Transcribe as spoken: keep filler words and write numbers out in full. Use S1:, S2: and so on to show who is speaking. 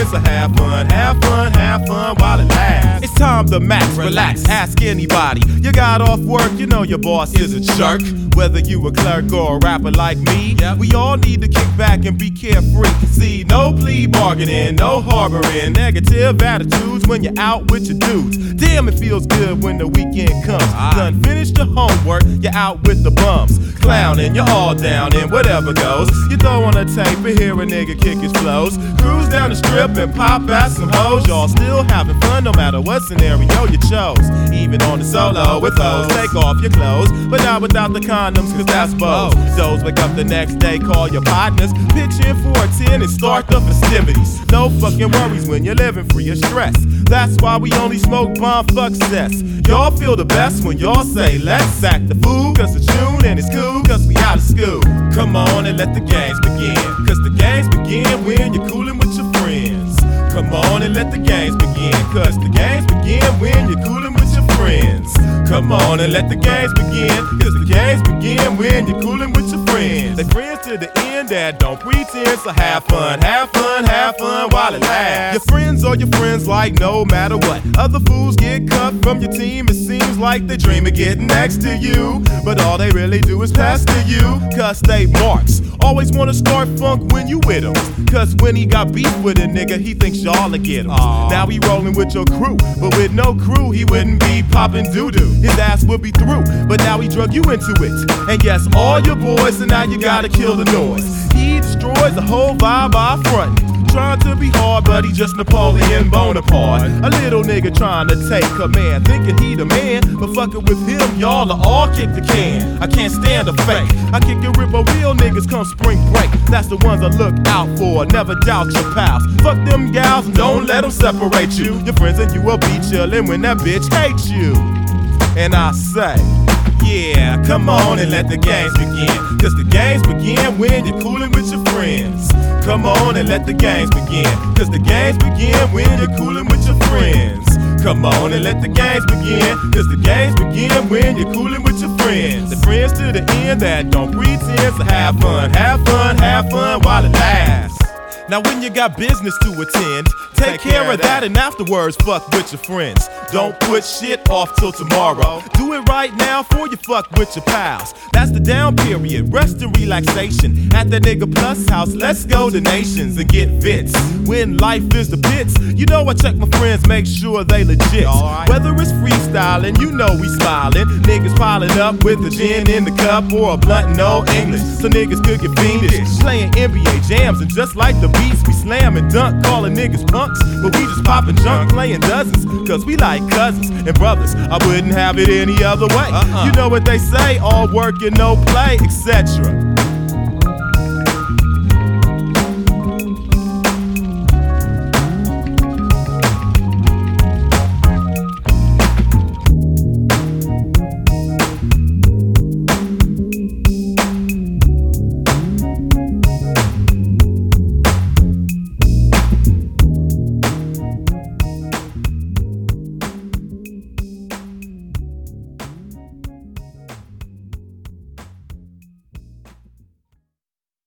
S1: pretense, so have fun, have fun, have fun while it lasts. It's time to max, relax, ask anybody. You got off work, you know your boss is a jerk. Whether you a clerk or a rapper like me, we all need to kick back and be carefree. See, no plea bargaining, no harboring negative attitudes when you're out with your dudes. Damn, it feels good when the weekend comes. Done finished the homework, you're out with the bums. Clowning, you're all down and whatever goes. You throw on a tape and hear a nigga kick his flows. Cruise down the strip and pop at some hoes. Y'all still having fun no matter what scenario you chose. Even on the solo with those, take off your clothes, but not without the condoms, cause that's both. Those wake up the next day, call your partners, pitch in for a ten and start the festivities. No fucking worries when you're living free of stress. That's why we only smoke bomb fuck cess. Y'all feel the best when y'all say let's act the fool, cause it's June and it's cool cause we out of school. Come on and let the games begin, cause the games begin when you're coolin' with your friends. Come on and let the games begin, cause the games begin when you're coolin' with your friends. Come on and let the games begin, cause the games begin when you're coolin' with your friends. They friends to the end that don't pretend, so have fun, have fun, have fun while it lasts. Your friends are your friends like no matter what. Other fools get cut from your team, it seems like they dream of getting next to you, but all they really do is pass to you, cause they marks. Always wanna start funk when you with him, cause when he got beef with a nigga, he thinks y'all will get him. Aww. Now he rolling with your crew, but with no crew, he wouldn't be popping doo-doo. His ass would be through, but now he drug you into it. And yes, all your boys, and now you gotta kill the noise. He destroys the whole vibe by frontin'. Trying to be hard, but he just Napoleon Bonaparte. A little nigga trying to take command, thinking he the man, but fucking with him, y'all are all kick the can. I can't stand a fake. I kick and rip a real niggas come spring break. That's the ones I look out for, never doubt your pals. Fuck them gals and don't let them separate you. Your friends and you will be chillin' when that bitch hates you. And I say, yeah, come on and let the games begin, cause the games begin when you're coolin' with your friends. Come on and let the games begin, cause the games begin when you're coolin' with your friends. Come on and let the games begin, cause the games begin when you're coolin' with your friends. The friends to the end that don't pretend, so have fun, have fun, have fun while it lasts. Now when you got business to attend, take, take care, care of that, that and afterwards fuck with your friends. Don't put shit off till tomorrow. Do it right now before you fuck with your pals. That's the down period, rest and relaxation. At that nigga plus house, let's go to nations and get fits. When life is the pits, you know I check my friends, make sure they legit. Right. Whether it's freestyling, you know we smiling. Niggas piling up with a gin in the cup or a blunt and no English, so niggas could get fiendish. Playing N B A jams and just like the beats, we slam and dunk, calling niggas punks, but we just popping junk, playing dozens, cause we like cousins and brothers. I wouldn't have it any other way. Uh-uh. You know what they say, all work and no play, et cetera.